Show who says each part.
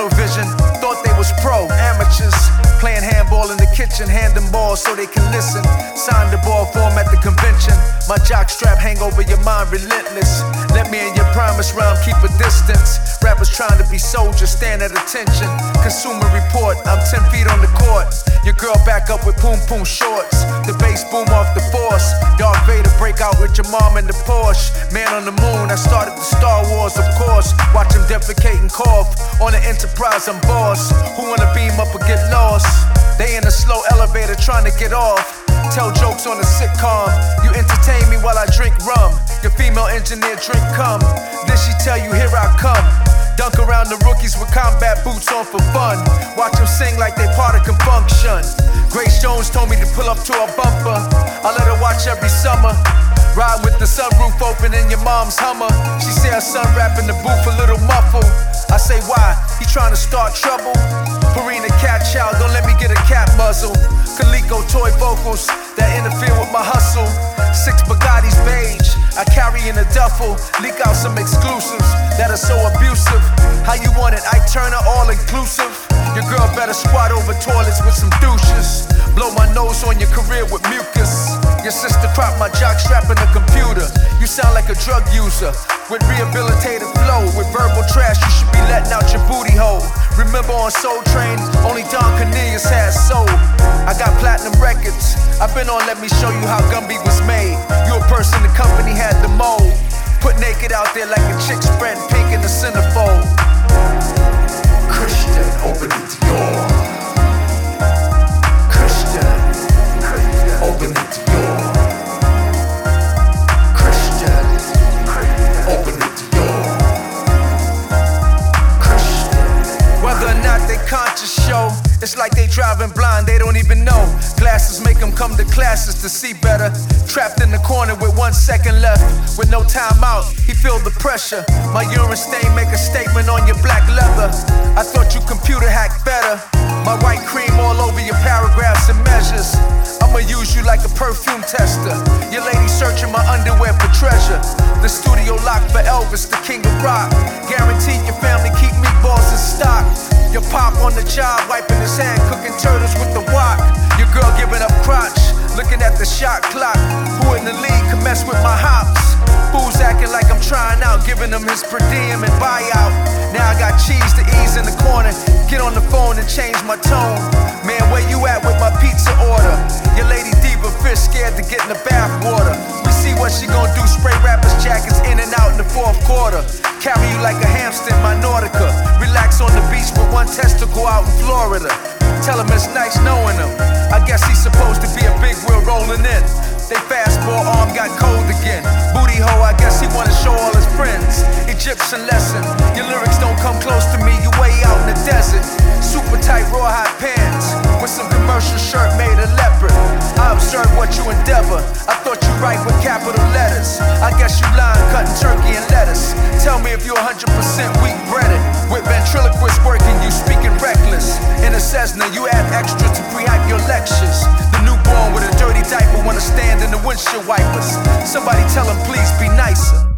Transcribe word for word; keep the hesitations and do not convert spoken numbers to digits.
Speaker 1: tunnel vision, thought they was pro, amateurs. Playing handball in the kitchen, hand them balls so they can listen. Signed the ball form at the convention. My jock strap hang over your mind, relentless. Let me in your promise round, keep a distance. Rappers trying to be soldiers, stand at attention. Consumer report, I'm ten feet on the court. Your girl back up with poom poom shorts. The bass boom off the force. Darth Vader break out with your mom in the Porsche. Man on the moon, I started the Star Wars, of course. Watch him defecate and cough. On the Enterprise, I'm boss. Who wanna beam up or get lost? They in a slow elevator trying to get off. Tell jokes on a sitcom. You entertain me while I drink rum. Your female engineer drink cum. Then she tell you, here I come. Dunk around the rookies with combat boots on for fun. Watch them sing like they part of Confunction. Grace Jones told me to pull up to a bumper. I let her watch every summer. Ride with the sunroof open in your mom's Hummer. She say her son rap in the booth a little muffled. I say why? He trying to start trouble? Purina cat child, don't let me get a cat muzzle. Coleco toy vocals that interfere with my hustle. Six Bugattis beige, I carry in a duffel. Leak out some exclusives that are so abusive. How you want it? I turn her all inclusive. Your girl better squat over toilets with some douches. Blow my nose on your career with mucus. Your sister cropped my jock strap in the computer. You sound like a drug user with rehabilitated flow. With verbal trash, you should be letting out your booty hole. Remember on Soul Train, only Don Cornelius had soul. I got platinum records. I've been on Let Me Show You How Gumby Was Made. You a person the company had the mold. Put naked out there like a chick spread pink in the centerfold.
Speaker 2: Christian, open the door. Christian, open the door. Christian, open the door. Christian.
Speaker 1: Whether or not they conscious show, it's like they driving blind, they don't even know. Glasses make them come to classes to see better. Trapped in the corner with one second left, with no time out, he feel the pressure. My urine stain make a statement on your black leather. I thought you computer hacked better. My white cream all over your paragraphs and measures. I'ma use you like a perfume tester. Your lady searching my underwear for treasure. The studio locked for Elvis, the king of rock. Guaranteed your family keep meatballs in stock. Your pop on the job, wiping his hand, cooking turtles with the wok. Your girl giving up crotch, looking at the shot clock. Who in the league can mess with my hops? Fools acting like I'm trying out, giving him his per diem and buyout. Now I got cheese to ease in the corner. Get on the phone and change my tone. Man, where you at with my pizza order? Your lady diva fish scared to get in the bath water. We see what she gon' do, spray rappers jackets in and out in the fourth quarter. Carry you like a hamster in my Nautica. Relax on the beach with one testicle out in Florida. Tell him it's nice knowing him. I guess he's supposed to be a big wheel rolling in. They fastball arm got cold again. Booty hole, I guess he wanna show all his friends. Egyptian lesson, your lyrics don't come close to me, you way out in the desert. Super tight rawhide pants, with some commercial shirt made of leopard. I observe what you endeavor, I thought you write with capital letters. I guess you lying, cutting turkey and lettuce. Tell me if you one hundred percent weak breaded. With ventriloquist working, you speaking reckless. In a Cessna, you add extra to pre-hype your lectures. The newborn with a dirty diaper wanna stand in the windshield wipers. Somebody tell him please be nicer.